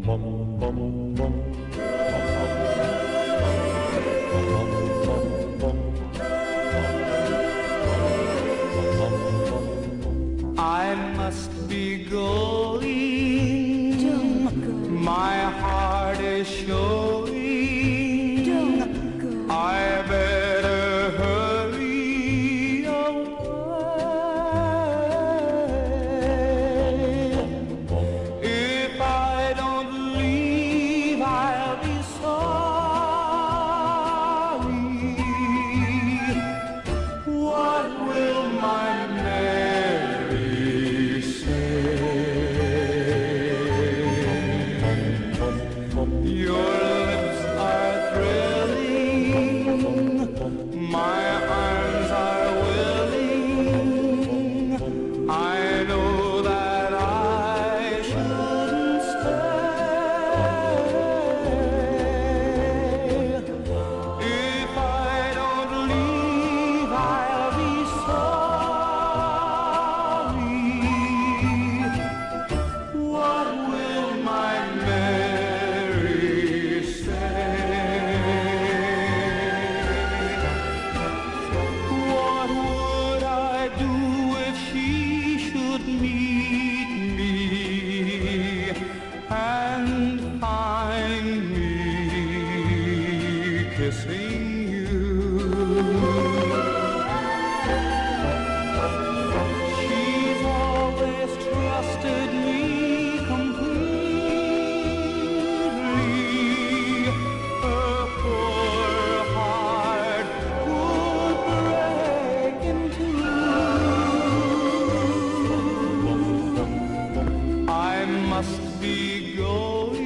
I must be going. Don't go. My heart is showing. Don't go. I better hurry away. If I don't leave, I'll be sorry. What will my Mary say? Your lips are thrilling, my arms are willing. I know that I shouldn't stay. If I don't leave, I'll be sorry. What will my Mary say? What would I do if she should meet me and find me kissing you? She's always trusted me completely. Her poor heart would break in two. I must be going.